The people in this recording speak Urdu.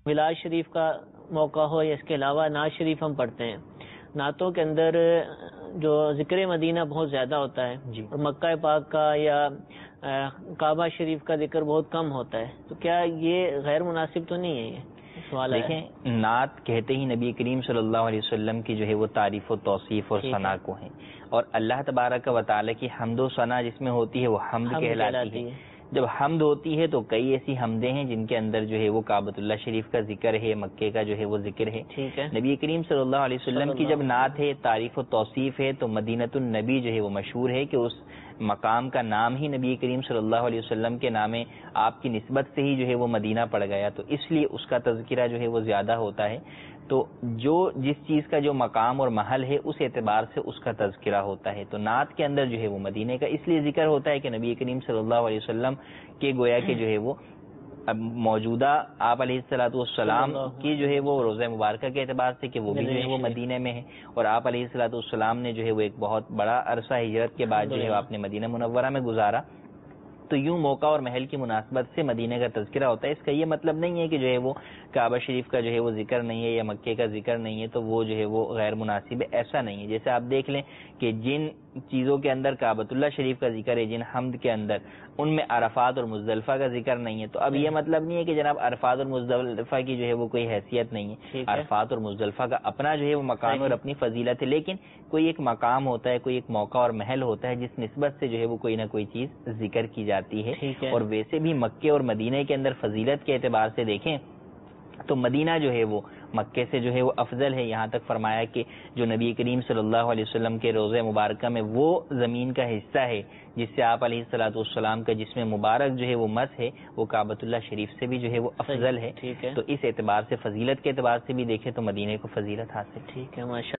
میلاد شریف کا موقع ہو یا اس کے علاوہ نعت شریف ہم پڑھتے ہیں، نعتوں کے اندر جو ذکر مدینہ بہت زیادہ ہوتا ہے جی، اور مکہ پاک کا یا کعبہ شریف کا ذکر بہت کم ہوتا ہے، تو کیا یہ غیر مناسب تو نہیں ہے؟ یہ سوال ہے۔ دیکھیں، نعت کہتے ہی نبی کریم صلی اللہ علیہ وسلم کی جو ہے وہ تعریف و توصیف اور ثنا کو ہے، اور اللہ تبارک و تعالیٰ کی حمد و ثنا جس میں ہوتی ہے وہ حمد کہلاتی ہے۔ جب حمد ہوتی ہے تو کئی ایسی حمدیں ہیں جن کے اندر جو ہے وہ کعبۃ اللہ شریف کا ذکر ہے، مکے کا جو ہے وہ ذکر ہے۔ نبی کریم صلی اللہ علیہ وسلم کی جب نعت ہے، تعریف و توصیف ہے، تو مدینۃ النبی جو ہے وہ مشہور ہے کہ اس مقام کا نام ہی نبی کریم صلی اللہ علیہ وسلم کے نام آپ کی نسبت سے ہی جو ہے وہ مدینہ پڑ گیا، تو اس لیے اس کا تذکرہ جو ہے وہ زیادہ ہوتا ہے۔ تو جو جس چیز کا جو مقام اور محل ہے اس اعتبار سے اس کا تذکرہ ہوتا ہے، تو نعت کے اندر جو ہے وہ مدینے کا اس لیے ذکر ہوتا ہے کہ نبی کریم صلی اللہ علیہ وسلم کے گویا کہ جو ہے وہ اب موجودہ آپ علیہ الصلوۃ والسلام کی جو ہے وہ روضہ مبارکہ کے اعتبار سے کہ وہ بھی جو ہے وہ مدینہ میں ہے، اور آپ علیہ الصلوۃ والسلام نے جو ہے وہ ایک بہت بڑا عرصہ ہجرت کے بعد جو ہے آپ نے مدینہ منورہ میں گزارا، تو یوں موقع اور محل کی مناسبت سے مدینہ کا تذکرہ ہوتا ہے۔ اس کا یہ مطلب نہیں ہے کہ جو ہے وہ کعبہ شریف کا جو ہے وہ ذکر نہیں ہے یا مکے کا ذکر نہیں ہے تو وہ جو ہے وہ غیر مناسب ہے، ایسا نہیں ہے۔ جیسے آپ دیکھ لیں کہ جن چیزوں کے اندر کعبۃ اللہ شریف کا ذکر ہے، جن حمد کے اندر، ان میں عرفات اور مزدلفہ کا ذکر نہیں ہے، تو اب یہ مطلب نہیں ہے کہ جناب عرفات اور مزدلفہ کی جو ہے وہ کوئی حیثیت نہیں ہے۔ عرفات اور مزدلفہ کا اپنا جو ہے وہ مقام اور اپنی فضیلت ہے، لیکن کوئی ایک مقام ہوتا ہے، کوئی ایک موقع اور محل ہوتا ہے جس نسبت سے جو ہے وہ کوئی نہ کوئی چیز ذکر کی جاتی ہے۔ اور ویسے بھی مکے اور مدینہ کے اندر فضیلت کے اعتبار سے دیکھیں تو مدینہ جو ہے وہ مکے سے جو ہے وہ افضل ہے، یہاں تک فرمایا کہ جو نبی کریم صلی اللہ علیہ وسلم کے روضہ مبارکہ میں وہ زمین کا حصہ ہے جس سے آپ علیہ الصلوۃ والسلام کا جسم مبارک جو ہے وہ مس ہے، وہ کعبۃ اللہ شریف سے بھی جو ہے وہ افضل ہے، تو اس اعتبار سے فضیلت کے اعتبار سے بھی دیکھیں تو مدینہ کو فضیلت حاصل۔ ٹھیک ہے، ماشاء